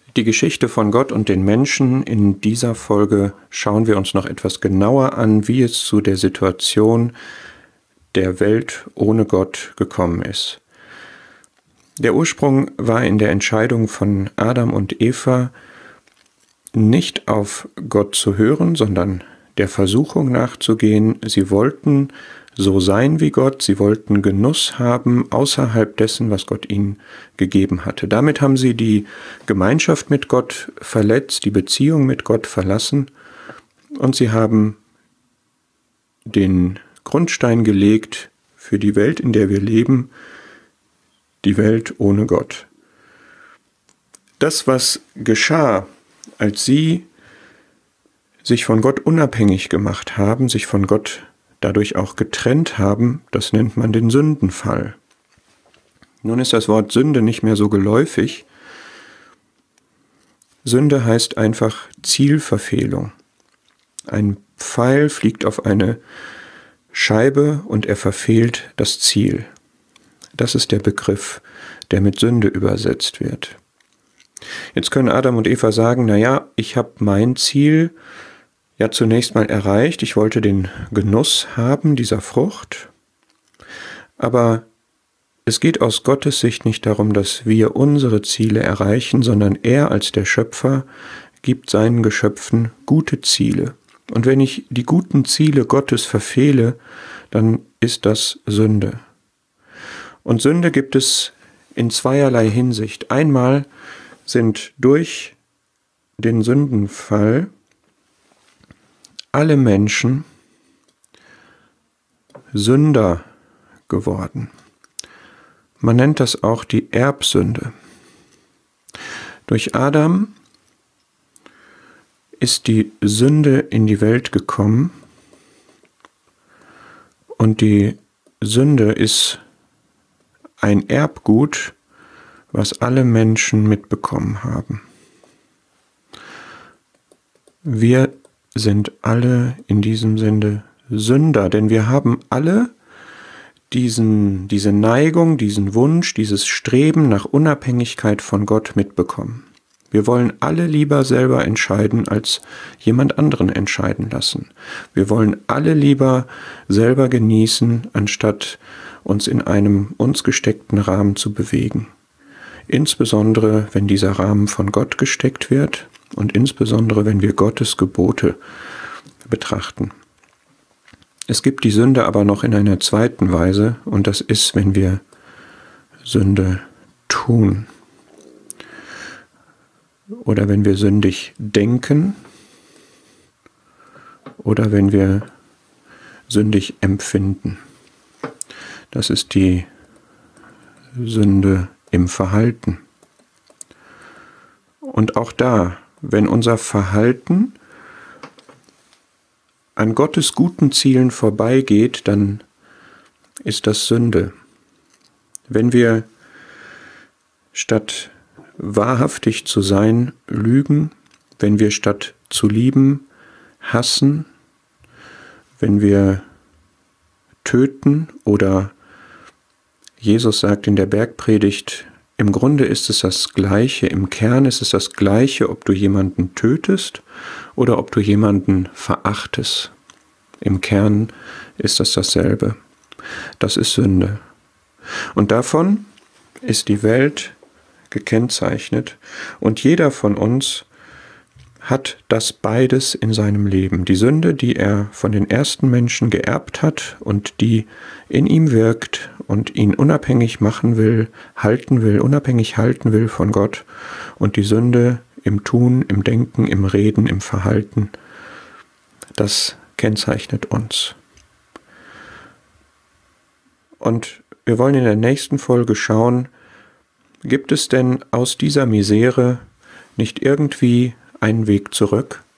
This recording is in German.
Die Geschichte von Gott und den Menschen. In dieser Folge schauen wir uns noch etwas genauer an, wie es zu der Situation der Welt ohne Gott gekommen ist. Der Ursprung war in der Entscheidung von Adam und Eva, nicht auf Gott zu hören, sondern der Versuchung nachzugehen. Sie wollten so sein wie Gott, sie wollten Genuss haben außerhalb dessen, was Gott ihnen gegeben hatte. Damit haben sie die Gemeinschaft mit Gott verletzt, die Beziehung mit Gott verlassen und sie haben den Grundstein gelegt für die Welt, in der wir leben, die Welt ohne Gott. Das, was geschah, als sie sich von Gott unabhängig gemacht haben, sich von Gott dadurch auch getrennt haben, das nennt man den Sündenfall. Nun ist das Wort Sünde nicht mehr so geläufig. Sünde heißt einfach Zielverfehlung. Ein Pfeil fliegt auf eine Scheibe und er verfehlt das Ziel. Das ist der Begriff, der mit Sünde übersetzt wird. Jetzt können Adam und Eva sagen, naja, ich habe mein Ziel ja zunächst mal erreicht. Ich wollte den Genuss haben dieser Frucht. Aber es geht aus Gottes Sicht nicht darum, dass wir unsere Ziele erreichen, sondern er als der Schöpfer gibt seinen Geschöpfen gute Ziele. Und wenn ich die guten Ziele Gottes verfehle, dann ist das Sünde. Und Sünde gibt es in zweierlei Hinsicht. Einmal sind durch den Sündenfall alle Menschen Sünder geworden. Man nennt das auch die Erbsünde. Durch Adam ist die Sünde in die Welt gekommen und die Sünde ist ein Erbgut, was alle Menschen mitbekommen haben. Wir sind alle in diesem Sinne Sünder, denn wir haben alle diese Neigung, diesen Wunsch, dieses Streben nach Unabhängigkeit von Gott mitbekommen. Wir wollen alle lieber selber entscheiden, als jemand anderen entscheiden lassen. Wir wollen alle lieber selber genießen, anstatt uns in einem uns gesteckten Rahmen zu bewegen. Insbesondere, wenn dieser Rahmen von Gott gesteckt wird und insbesondere, wenn wir Gottes Gebote betrachten. Es gibt die Sünde aber noch in einer zweiten Weise und das ist, wenn wir Sünde tun oder wenn wir sündig denken oder wenn wir sündig empfinden. Das ist die Sünde im Verhalten. Und auch da, wenn unser Verhalten an Gottes guten Zielen vorbeigeht, dann ist das Sünde. Wenn wir statt wahrhaftig zu sein, lügen, wenn wir statt zu lieben, hassen, wenn wir töten oder Jesus sagt in der Bergpredigt, im Grunde ist es das Gleiche, im Kern ist es das Gleiche, ob du jemanden tötest oder ob du jemanden verachtest. Im Kern ist das dasselbe. Das ist Sünde. Und davon ist die Welt gekennzeichnet und jeder von uns hat das beides in seinem Leben. Die Sünde, die er von den ersten Menschen geerbt hat und die in ihm wirkt und ihn unabhängig machen will, unabhängig halten will von Gott. Und die Sünde im Tun, im Denken, im Reden, im Verhalten, das kennzeichnet uns. Und wir wollen in der nächsten Folge schauen, gibt es denn aus dieser Misere nicht irgendwie einen Weg zurück?